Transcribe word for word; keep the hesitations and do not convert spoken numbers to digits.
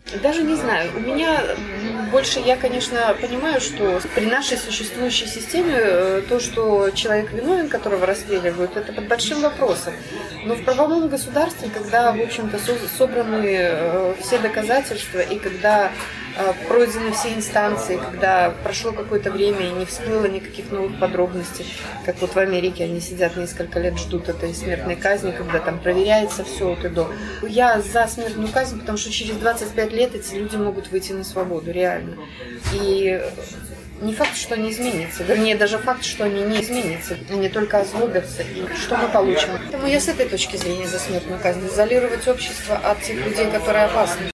Даже не знаю. У меня больше, я, конечно, понимаю, что при нашей существующей системе э, то, что человек виновен, которого расстреливают, это под большим вопросом. Но в правовом государстве, когда, в общем-то, со- собраны э, все доказательства, и когда э, пройдены все инстанции, когда прошло какое-то время и не всплыло никаких новых подробностей, как вот в Америке они сидят несколько лет, ждут этой смертной казни, когда там проверяется все от и до. Я за смертную казнь, потому что через двадцать пять лет эти люди могут выйти на свободу, реально. И не факт, что они изменятся. Вернее, даже факт, что они не изменятся. Они только озлобятся. И что мы получим? Поэтому я с этой точки зрения за смертную казнь. Изолировать общество от тех людей, которые опасны.